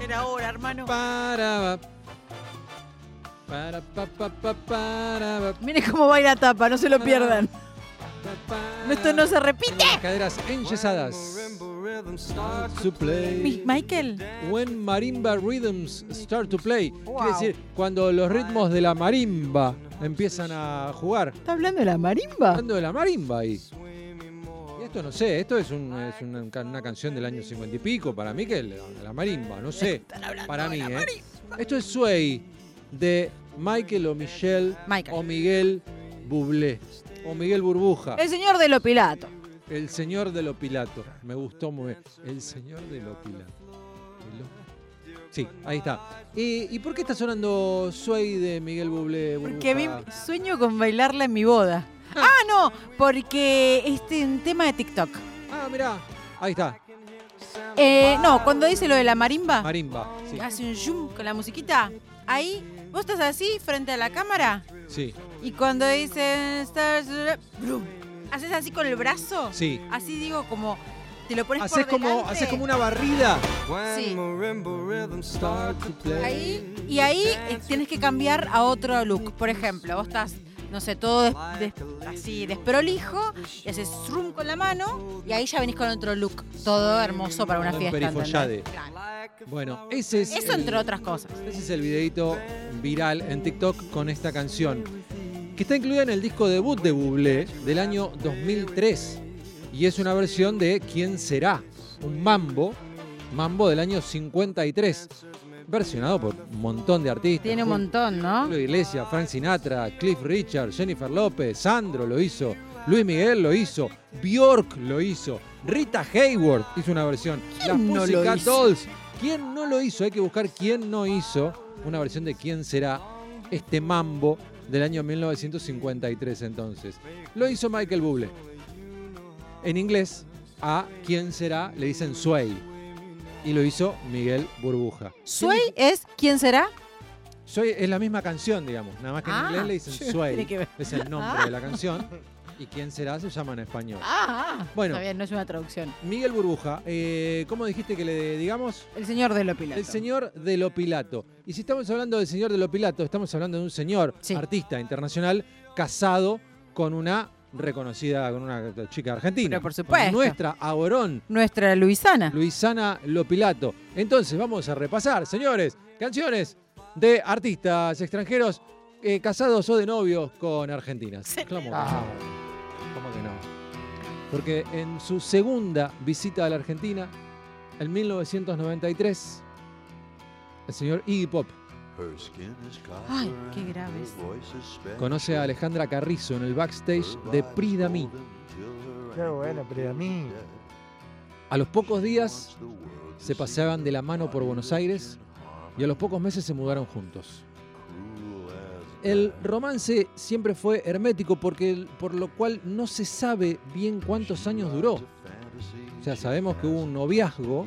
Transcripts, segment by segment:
hacer ahora, hermano? Miren cómo baila Tapa, no se lo pierdan. Esto no se repite. Caderas enyesadas. To play. Michael. When marimba rhythms start to play. Wow. Quiere decir, cuando los ritmos de la marimba empiezan a jugar. ¿Está hablando de la marimba? Hablando de la marimba ahí. Y esto no sé, esto es una canción del año 50 y pico para mí, que la marimba, no sé. Para mí, Esto es Sway de Michael o Michelle o Miguel Bublé o Miguel Burbuja. El señor de lo Pilato. El señor de lo Pilato. Me gustó muy bien. El señor de lo Pilato. Sí, ahí está. ¿Y por qué está sonando Sway de Miguel Bublé? Porque a mí sueño con bailarla en mi boda. No, porque este es un tema de TikTok. Mirá, ahí está. No, cuando dice lo de la marimba. Marimba, sí. Hace un zoom con la musiquita. Ahí, vos estás así frente a la cámara. Sí. Y cuando dicen haces así con el brazo. Sí. Así digo, como te lo pones haces por delante. Haces como una barrida. Sí. Ahí tienes que cambiar a otro look. Por ejemplo, vos estás, no sé, todo así desprolijo y haces zoom con la mano y ahí ya venís con otro look. Todo hermoso para una fiesta. Perifollade. Claro. Bueno, ese es. Eso entre otras cosas. Ese es el videito viral en TikTok con esta canción, que está incluida en el disco debut de Bublé del año 2003. Y es una versión de ¿Quién será? Un mambo del año 53. Versionado por un montón de artistas. Tiene un montón, ¿no? Julio Iglesias, Frank Sinatra, Cliff Richard, Jennifer López, Sandro lo hizo, Luis Miguel lo hizo, Bjork lo hizo, Rita Hayworth hizo una versión, las Pussycat Dolls. ¿Quién no lo hizo? Hay que buscar quién no hizo una versión de ¿Quién será? Este mambo del año 1953 entonces. Lo hizo Michael Bublé. En inglés, a ¿Quién será? Le dicen Sway. Y lo hizo Miguel Burbuja. ¿Sway es quién será? Sway es la misma canción, digamos. Nada más que en inglés le dicen Sway. Es el nombre de la canción. ¿Y quién será? Se llama en español. Bueno, está bien, no es una traducción. Miguel Burbuja, ¿cómo dijiste que le digamos? El señor de lo Pilato. El señor de lo Pilato. Y si estamos hablando del señor de lo Pilato, estamos hablando de un señor artista internacional casado con una reconocida, con una chica argentina. Pero por supuesto. Nuestra Aborón. Nuestra Luisana. Luisana Lopilato. Entonces vamos a repasar, señores, canciones de artistas extranjeros casados o de novios con argentinas. ¿Cómo que no? Porque en su segunda visita a la Argentina, en 1993, el señor Iggy Pop Ay, qué graves. conoce a Alejandra Carrizo en el backstage de Prida Me. Qué bueno, Prida Me. A los pocos días se paseaban de la mano por Buenos Aires y a los pocos meses se mudaron juntos. El romance siempre fue hermético por lo cual no se sabe bien cuántos años duró. O sea, sabemos que hubo un noviazgo,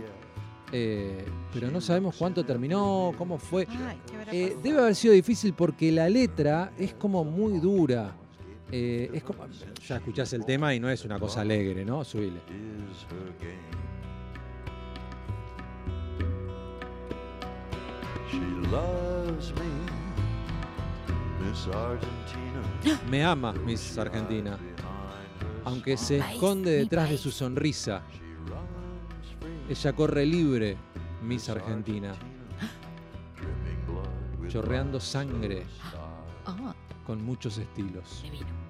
pero no sabemos cuánto terminó, cómo fue. Debe haber sido difícil porque la letra es como muy dura. Es como, ya escuchás el tema y no es una cosa alegre, ¿no? Subile. Me ama Miss Argentina, aunque se esconde detrás de su sonrisa. Ella corre libre, Miss Argentina, chorreando sangre, con muchos estilos.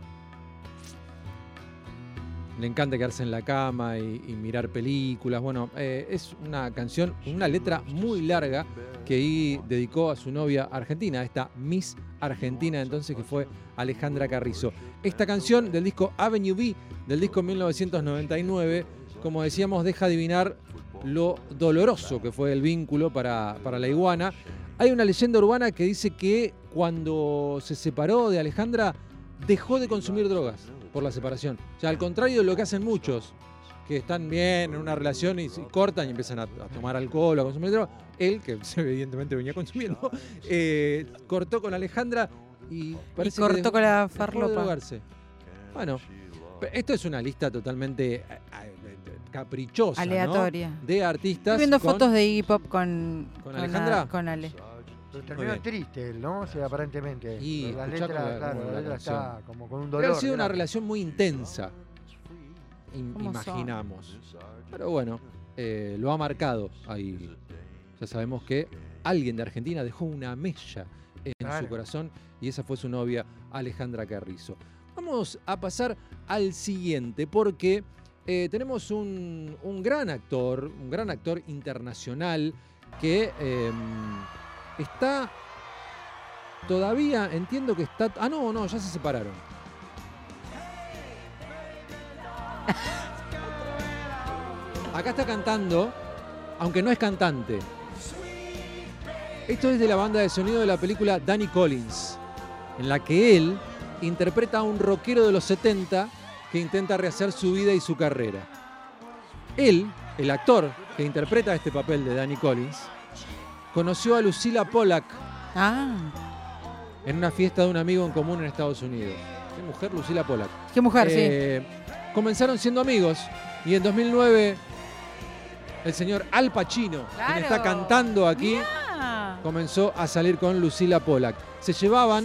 Le encanta quedarse en la cama y mirar películas. Bueno, es una canción, una letra muy larga que Iggy dedicó a su novia argentina, esta Miss Argentina entonces, que fue Alejandra Carrizo. Esta canción del disco Avenue B, del disco 1999, como decíamos, deja adivinar lo doloroso que fue el vínculo para la iguana. Hay una leyenda urbana que dice que cuando se separó de Alejandra, dejó de consumir drogas por la separación. O sea, al contrario de lo que hacen muchos, que están bien en una relación y cortan y empiezan a tomar alcohol o a consumir drogas. Él, que evidentemente venía consumiendo, cortó con Alejandra y parece que cortó con la farlopa. Bueno, esto es una lista totalmente caprichosa, aleatoria. ¿no? De artistas. Estoy viendo con- fotos de Iggy Pop con Alejandra. con Ale. Pero terminó bien. triste él, ¿no? O sea, aparentemente. Y Pero la escuchá letra, como claro, la la letra canción. está como con un Debe dolor. haber sido una grande. relación muy intensa. ¿Cómo Imaginamos. Pero bueno, lo ha marcado ahí. Ya sabemos que alguien de Argentina dejó una mella en Claro. su corazón y esa fue su novia Alejandra Carrizo. Vamos a pasar al siguiente porque tenemos un gran actor internacional que está todavía, entiendo que está... Ah, no, ya se separaron. Acá está cantando, aunque no es cantante. Esto es de la banda de sonido de la película Danny Collins, en la que él interpreta a un rockero de los 70 que intenta rehacer su vida y su carrera. Él, el actor que interpreta este papel de Danny Collins, conoció a Lucilla Pollack Ah, en una fiesta de un amigo en común en Estados Unidos. ¿Qué mujer? Lucilla Pollack. qué mujer, Comenzaron siendo amigos y en 2009 el señor Al Pacino, Claro. quien está cantando aquí, Ah, comenzó a salir con Lucilla Pollack. Se llevaban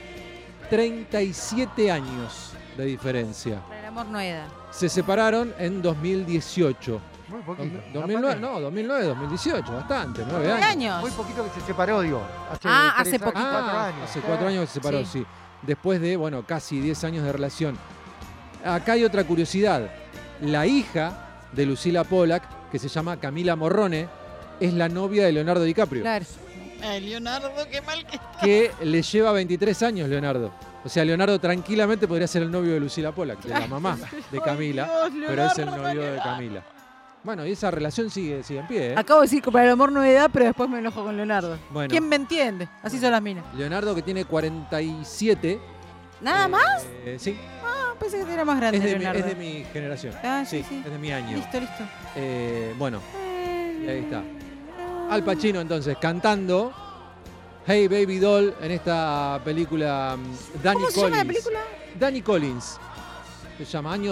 37 años de diferencia. para el amor no hay edad. Se separaron en 2018. Muy poquito. 2009, no, 2009, 2018, bastante, 9 9 años. años. Muy poquito que se separó, digo. Hace tres, poquito. 4 años. Hace 4 años que se separó, Sí. sí. Después de, bueno, casi 10 años de relación. Acá hay otra curiosidad. La hija de Lucilla Pollack, que se llama Camila Morrone, es la novia de Leonardo DiCaprio. Claro. Ay, Leonardo, qué mal que Que le lleva 23 años Leonardo. O sea, Leonardo tranquilamente podría ser el novio de Lucilla Pollack, de la mamá de Camila, pero es el novio de Camila. Bueno, y esa relación sigue en pie, ¿eh? Acabo de decir que para el amor no hay edad, pero después me enojo con Leonardo. Bueno. ¿Quién me entiende? Así son las minas. Leonardo, que tiene 47. ¿Nada más? Sí, Ah, pensé que era más grande, Leonardo. es de mi generación. Ah, sí, sí. Es de mi año. Listo. Bueno, y ahí está. Al Pacino, entonces, cantando Hey Baby Doll en esta película Danny ¿Cómo Collins. se llama la película? Danny Collins. Se llama año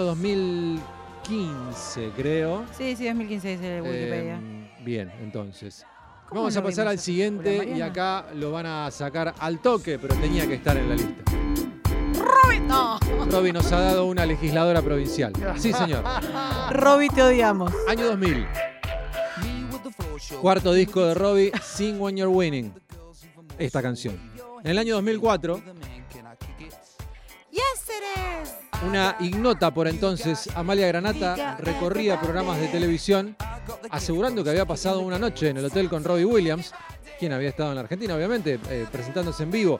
2015, creo. Sí, 2015 dice Wikipedia. Bien, entonces. ¿Cómo Vamos a no pasar vimos al esa siguiente película, y Mariana? acá lo van a sacar al toque, pero tenía que estar en la lista. No. Robbie nos ha dado una legisladora provincial. Sí, señor. Robbie, te odiamos. Año 2000. Cuarto disco de Robbie, Sing When You're Winning. Esta canción. En el año 2004, Yes, it is. una ignota por entonces Amalia Granata recorría programas de televisión asegurando que había pasado una noche en el hotel con Robbie Williams, quien había estado en la Argentina, obviamente, presentándose en vivo.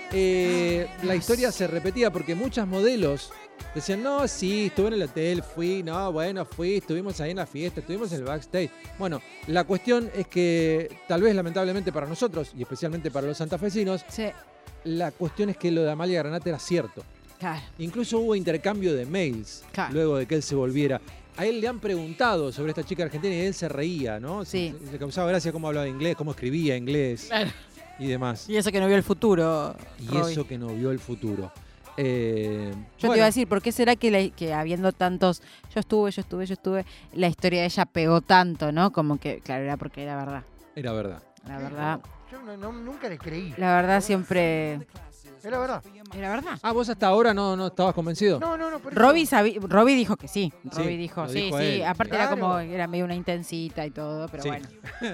La historia se repetía porque muchas modelos decían, no, sí, estuve en el hotel, fui, estuvimos ahí en la fiesta, estuvimos en el backstage. Bueno, la cuestión es que tal vez lamentablemente para nosotros, y especialmente para los santafesinos, Sí, la cuestión es que lo de Amalia Granata era cierto. claro. Incluso hubo intercambio de mails Claro. luego de que él se volviera. A él le han preguntado sobre esta chica argentina y él se reía, ¿no? Sí. Le causaba gracia cómo hablaba inglés, cómo escribía inglés Claro. y demás. Y eso que no vio el futuro. Y Robbie. eso que no vio el futuro. Yo Bueno, te iba a decir, ¿por qué será que habiendo tantos, yo estuve, la historia de ella pegó tanto, ¿no? Como que, claro, era porque era verdad. era verdad. La verdad, Yo nunca le creí. la verdad siempre Era verdad. era verdad. Ah, vos hasta ahora no estabas convencido. No. por eso- Robbie dijo que sí. Sí, Robbie dijo, lo sí, dijo sí. él. Aparte Claro. era como, era medio una intensita y todo, pero Sí. bueno,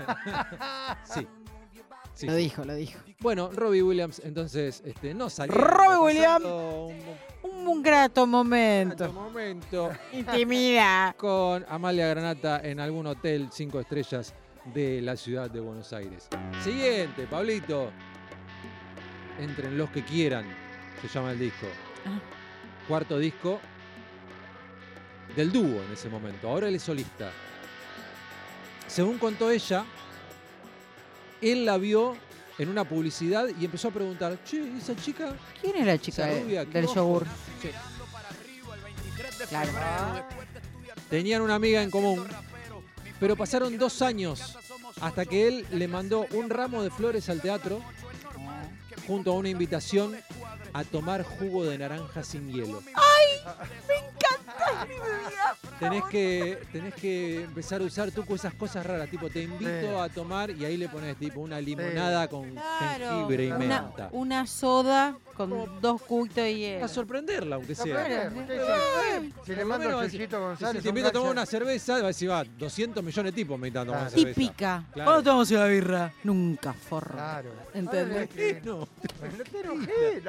Sí. Sí, lo sí. dijo. Bueno, Robbie Williams, entonces, no salió. Robbie Williams. Un Un grato grato momento. momento Intimida. con Amalia Granata en algún hotel 5 estrellas de la ciudad de Buenos Aires. Siguiente, Pablito. Entren los que quieran, se llama el disco. Ah. Cuarto disco del dúo en ese momento. Ahora él es solista. Según contó ella, él la vio en una publicidad y empezó a preguntar, che, ¿esa chica? ¿Quién es la chica esa rubia, qué del ojos?". yogur? Sí. Claro. Tenían una amiga en común, pero pasaron 2 años hasta que él le mandó un ramo de flores al teatro junto a una invitación a tomar jugo de naranja sin hielo. Me encanta. Tenés que empezar a usar tú esas cosas raras, tipo te invito a tomar y ahí le pones tipo una limonada con jengibre y menta. Una soda con 2 cubitos de hielo. A sorprenderla, aunque sea. Si le mando a Yoyito González. Si te invito a tomar una cerveza, va a decir, va, 200 millones de tipos me invitan a tomar una cerveza. Típica. Claro. ¿Cuándo tomamos una birra? Nunca, forro. Claro. ¿Entendés? No, No te enojes.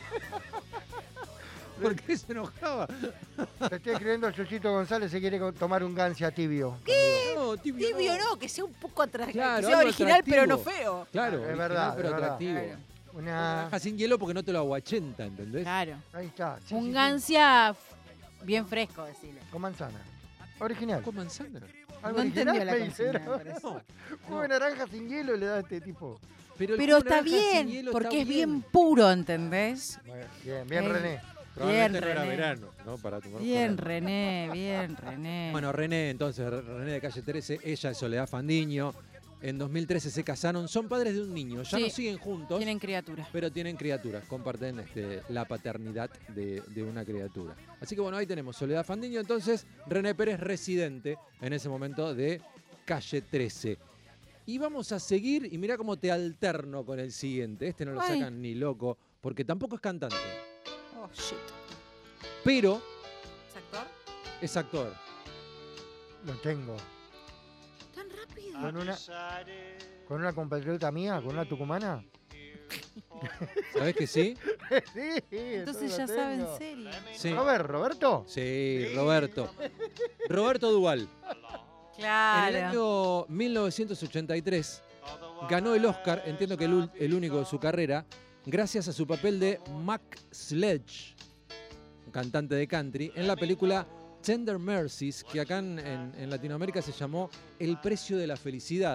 ¿por qué se enojaba? Te estoy escribiendo a Yoyito González se quiere tomar un gancia tibio. No, Tibio no, que sea un poco atractivo. Claro, que sea algo original, pero no atractivo. feo. Claro, Es original, verdad, pero es verdad. atractivo. Claro. Una... Deja sin hielo porque no te lo aguachenta, ¿entendés? Claro. Ahí está. Sí, Un sí, sí. gancia bien fresco, decirle. Con manzana. Original. Con manzana. Algo No original, entendió la me dice, consigna, ¿no? me parece. No, Jugo de naranja sin hielo le da a este tipo. pero el Pero jugo de está naranja sin bien, hielo porque está es bien puro, ¿entendés? Bueno, bien, Eh, René. Probablemente Bien, no era René. verano, ¿no? Para tomar Bien, jugo. René, bien, René. Bueno, René, entonces, René de Calle 13, ella es Soledad Fandiño. En 2013 se casaron, son padres de un niño, ya Sí. no siguen juntos, Tienen criaturas. pero tienen criaturas, comparten la paternidad de una criatura. Así que bueno, ahí tenemos Soledad Fandiño, entonces René Pérez, residente en ese momento de Calle 13. Y vamos a seguir, y mirá cómo te alterno con el siguiente, este no lo Ay. sacan ni loco, porque tampoco es cantante, Oh, shit. pero ¿Es actor? es actor. Lo tengo. ¿Tan rápido? Con una compatriota mía, con una tucumana. ¿Sabés que sí? Sí, Entonces lo ya saben tengo. serio. Sí. ¿Roberto? Sí, Roberto. Roberto Duval. En el Claro. año 1983 ganó el Oscar, entiendo que el único de su carrera, gracias a su papel de Mac Sledge, un cantante de country, en la película Tender Mercies, que acá en Latinoamérica se llamó El precio de la felicidad.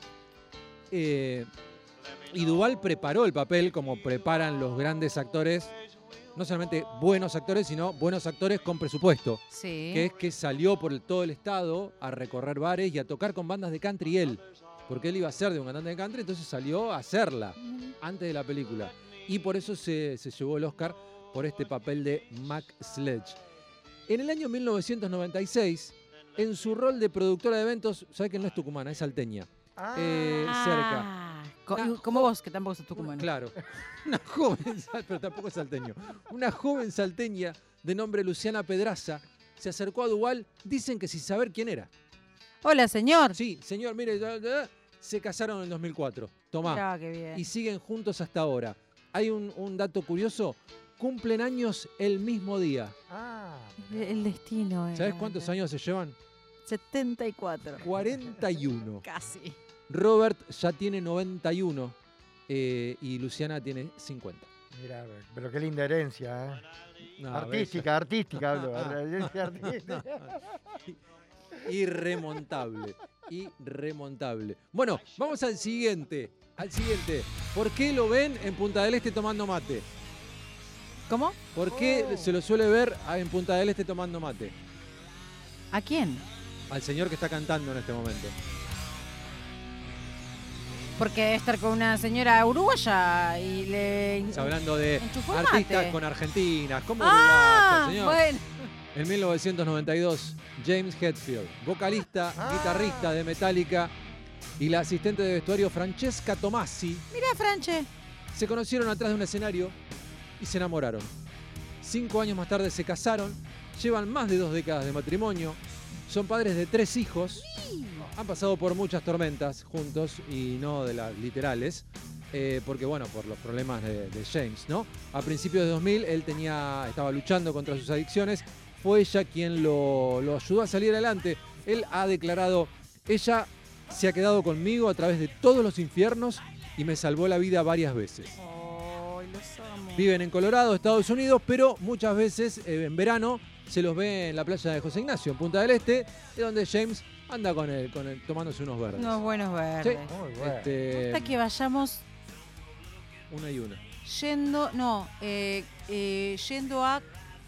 Y Duval preparó el papel como preparan los grandes actores, no solamente buenos actores, sino buenos actores con presupuesto. Sí. Que es que salió por todo el estado a recorrer bares y a tocar con bandas de country él. Porque él iba a ser de un cantante de country, entonces salió a hacerla antes de la película. Y por eso se llevó el Oscar por este papel de Mac Sledge. En el año 1996, en su rol de productora de eventos, ¿sabes que no es tucumana, es salteña? Cerca. Ah, co- Una como vos, que tampoco sos tucumano. Claro, una joven, pero tampoco es salteño, una joven salteña de nombre Luciana Pedraza se acercó a Duval, dicen que sin saber quién era. Hola, señor. Sí, señor, mire, se casaron en el 2004, tomá, Mirá, qué bien. y siguen juntos hasta ahora. Hay un dato curioso, cumplen años el mismo día. Ah, El destino. ¿Sabes cuántos años se llevan? 74. 41. Casi. Robert ya tiene 91 y Luciana tiene 50. mira, pero qué linda herencia, ¿eh? No, Artística hablo. Herencia artística. Irremontable. Irremontable. Bueno, vamos al siguiente. ¿Por qué lo ven en Punta del Este tomando mate? ¿Cómo? ¿Por qué se lo suele ver en Punta del Este tomando mate? ¿A quién? Al señor que está cantando en este momento. Porque debe estar con una señora uruguaya y le... Está hablando de Enchufó el artistas mate. con argentinas. ¿Cómo Ah, uruguaya, señor? bueno. En 1992, James Hetfield, vocalista, guitarrista de Metallica, y la asistente de vestuario Francesca Tomasi Mira, Franche. se conocieron atrás de un escenario y se enamoraron. 5 años más tarde se casaron, llevan más de 2 décadas de matrimonio, son padres de 3 hijos, han pasado por muchas tormentas juntos y no de las literales, porque bueno, por los problemas de James, ¿no? A principios de 2000 él estaba luchando contra sus adicciones, fue ella quien lo ayudó a salir adelante. Él ha declarado, ella se ha quedado conmigo a través de todos los infiernos y me salvó la vida varias veces. Ay, los amo. Viven en Colorado, Estados Unidos, pero muchas veces en verano se los ve en la playa de José Ignacio, en Punta del Este, de donde James anda con él, tomándose unos verdes. Unos buenos verdes. Sí. Muy bueno. Hasta que vayamos Una y una. yendo a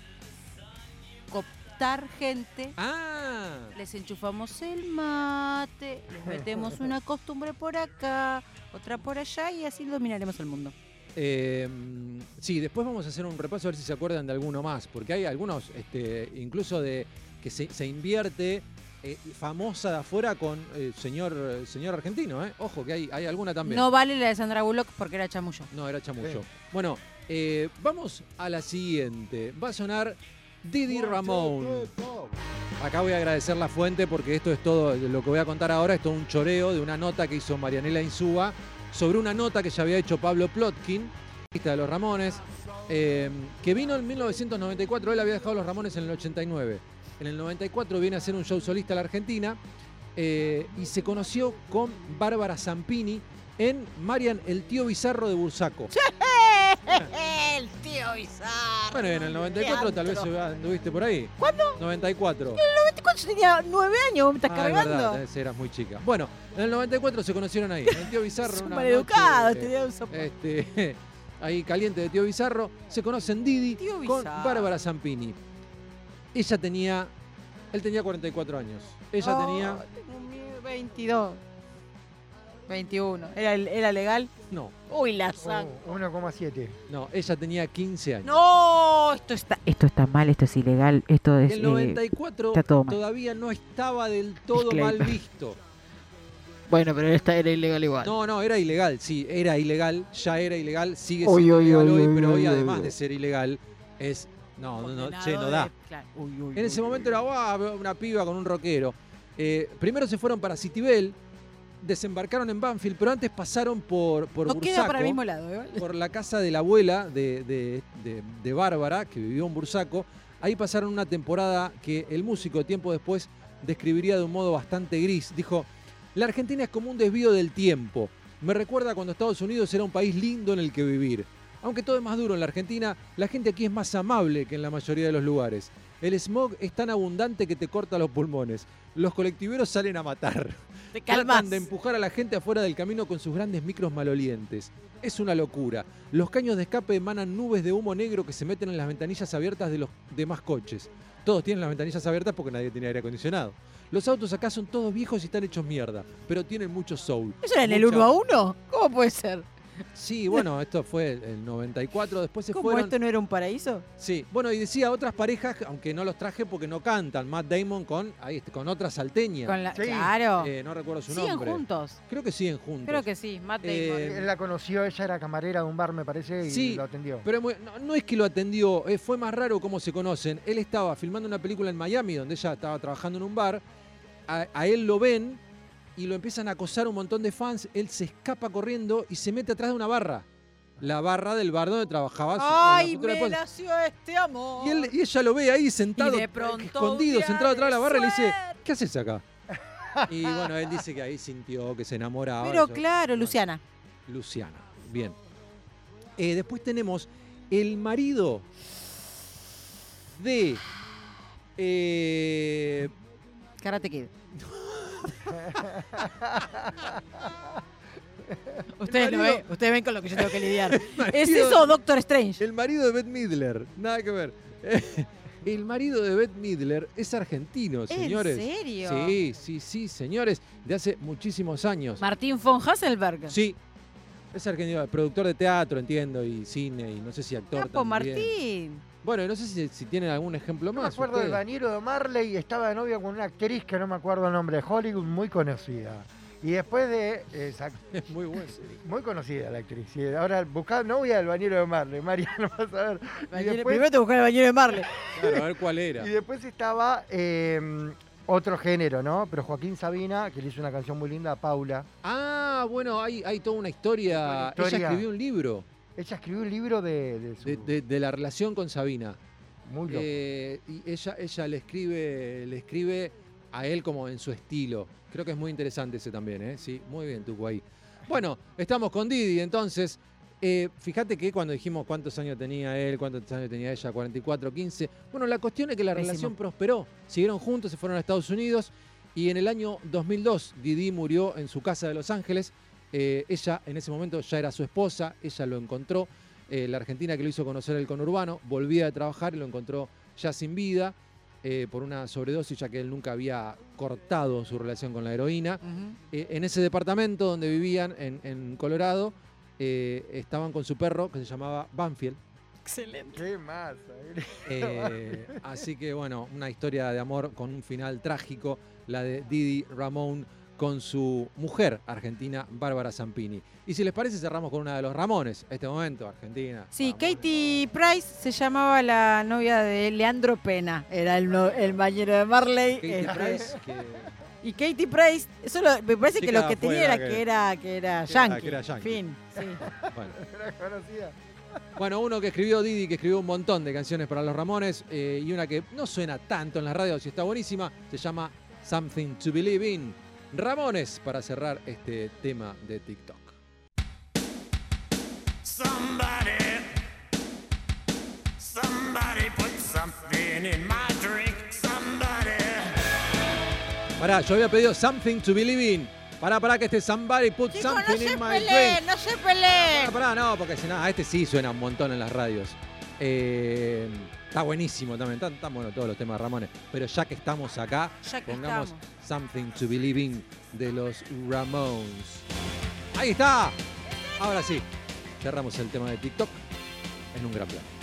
cooptar gente. ¡Ah! Les enchufamos el mate, les metemos una costumbre por acá, otra por allá y así dominaremos el mundo. Sí, después vamos a hacer un repaso a ver si se acuerdan de alguno más, porque hay algunos, incluso de que se invierte famosa de afuera con señor argentino, ¿eh? Ojo, que hay alguna también. No vale la de Sandra Bullock porque era chamullo. No, era chamullo. Sí. Bueno, vamos a la siguiente. Va a sonar Didi Ramón. Acá voy a agradecer la fuente porque esto es todo, lo que voy a contar ahora es todo un choreo de una nota que hizo Marianela Insúa sobre una nota que ya había hecho Pablo Plotkin, de los Ramones, que vino en 1994. Él había dejado los Ramones en el 89. En el 94 viene a hacer un show solista a la Argentina y se conoció con Bárbara Zampini en Marian, el tío bizarro de Bursaco. El tío bizarro. Bueno, en el 94 tal vez anduviste por ahí. ¿Cuándo? 94. ¿Cuánto tenía? 9 años, ¿me estás Es cargando? verdad, eras muy chica. Bueno, en el 94 se conocieron ahí. El tío bizarro en Son una maleducados, noche, tenía un sopo. ahí caliente de tío bizarro. Se conocen Didi Tío con Bizarro. Bárbara Zampini. Él tenía 44 años. Ella tenía... Tengo 22. 21. ¿Era legal? No, Uy, la sangre. 1,7. no, ella tenía 15 años. No, esto está mal, esto es ilegal, esto es... El 94 está todo mal. todavía no estaba del todo Disclaimer. mal visto. Bueno, pero esta era ilegal igual. No, era ilegal, sí, era ilegal, ya era ilegal, sigue Uy, siendo uy, ilegal uy, hoy, uy, pero hoy uy, además uy. de ser ilegal, es... No, Condenado che, no da. de- claro. En ese momento era una piba con un rockero. Primero se fueron para Citibel, desembarcaron en Banfield, pero antes pasaron por No Bursaco, queda para el mismo lado, ¿eh? por la casa de la abuela de Bárbara, que vivió en Bursaco. Ahí pasaron una temporada que el músico tiempo después describiría de un modo bastante gris. Dijo, la Argentina es como un desvío del tiempo. Me recuerda cuando Estados Unidos era un país lindo en el que vivir. Aunque todo es más duro en la Argentina, la gente aquí es más amable que en la mayoría de los lugares. El smog es tan abundante que te corta los pulmones. Los colectiveros salen a matar. Te calmas. Tratan de empujar a la gente afuera del camino con sus grandes micros malolientes. Es una locura. Los caños de escape emanan nubes de humo negro que se meten en las ventanillas abiertas de los demás coches. Todos tienen las ventanillas abiertas porque nadie tiene aire acondicionado. Los autos acá son todos viejos y están hechos mierda, pero tienen mucho soul. ¿Eso era en el 1 a 1? ¿Cómo puede ser? Sí, bueno, esto fue el 94, después se ¿Cómo fueron... esto no era un paraíso? Sí, bueno, y decía otras parejas, aunque no los traje porque no cantan, Matt Damon con otra salteña. Sí. Claro. No recuerdo su Siguen nombre. juntos. Creo que siguen juntos. Creo que sí, Matt Damon. Eh, Él la conoció, ella era camarera de un bar, me parece, y Sí, lo atendió. Pero no es que lo atendió, fue más raro cómo se conocen. Él estaba filmando una película en Miami donde ella estaba trabajando en un bar. A él lo ven y lo empiezan a acosar un montón de fans. Él se escapa corriendo y se mete atrás de una barra. La barra del bar donde trabajaba ¡Ay, la futura me esposa. nació este amor! Y ella lo ve ahí sentado, Y de pronto escondido, un día sentado atrás de la barra y le dice, suerte. ¿qué haces acá? Y bueno, él dice que ahí sintió que se enamoraba. Pero eso. claro, Bueno, Luciana. Luciana, bien. Después tenemos el marido de... Karate Kid. Ustedes ven con lo que yo tengo que lidiar. ¿Es marido- eso o Doctor Strange? El marido de Bette Midler, nada que ver. El marido de Bette Midler es argentino, señores. ¿En serio? Sí, señores, de hace muchísimos años. Martín von Hasselberg. Sí, es argentino, productor de teatro, entiendo, y cine, y no sé si actor Capo también. Martín. Bueno, y no sé si tienen algún ejemplo No me más. acuerdo del ustedes. bañero de Marley y estaba de novia con una actriz que no me acuerdo el nombre, de Hollywood, muy conocida. Y después de... Es muy bueno. muy conocida la actriz. Sí, ahora buscá novia del bañero de Marley, Mariano, vas a ver. Y después, Primero te buscar el bañero de Marley. Claro, a ver cuál era. y después estaba otro género, ¿no? Pero Joaquín Sabina, que le hizo una canción muy linda a Paula. Ah, bueno, hay toda una historia. Toda una historia. Ella escribió un libro Ella escribió un libro de su... de la relación con Sabina. muy loco. Y ella le escribe a él como en su estilo. Creo que es muy interesante ese también, ¿eh? Sí, muy bien, Tuco ahí. Bueno, estamos con Didi, entonces. Fíjate que cuando dijimos cuántos años tenía él, cuántos años tenía ella, 44, 15. Bueno, la cuestión es que la Pésimo. relación prosperó. Siguieron juntos, se fueron a Estados Unidos y en el año 2002 Didi murió en su casa de Los Ángeles. Ella en ese momento ya era su esposa, ella lo encontró. La argentina que lo hizo conocer el conurbano, volvía a trabajar y lo encontró ya sin vida por una sobredosis, ya que él nunca había cortado su relación con la heroína. Ujú. En ese departamento donde vivían en Colorado, estaban con su perro que se llamaba Banfield. Excelente. ¿Qué más? Así que bueno, una historia de amor con un final trágico, la de Didi Ramón con su mujer argentina, Bárbara Zampini. Y si les parece, cerramos con una de los Ramones, este momento, Argentina. Sí, Ramones. Katie Price se llamaba la novia de Leandro Pena, era el bañero de Marley. Katie Price, que Y Katie Price, me parece que Chica lo que tenía afuera era que era yankee. que era yankee. Fin, sí. bueno. Era conocida. Bueno, uno que escribió Didi, que escribió un montón de canciones para los Ramones, y una que no suena tanto en las radios y está buenísima, se llama Something to Believe in. Ramones, para cerrar este tema de TikTok. Somebody put something in my drink. Pará, yo había pedido Something to Believe in. Pará, que este Somebody put Chicos, something no se in my peleen, drink. no se peleen. Pará, no, porque si no, este sí suena un montón en las radios. Está buenísimo también, están buenos todos los temas de Ramones. Pero ya que estamos acá, Ya que pongamos estamos. Something to Believe in de los Ramones. Ahí está. Ahora sí, cerramos el tema de TikTok en un gran plan.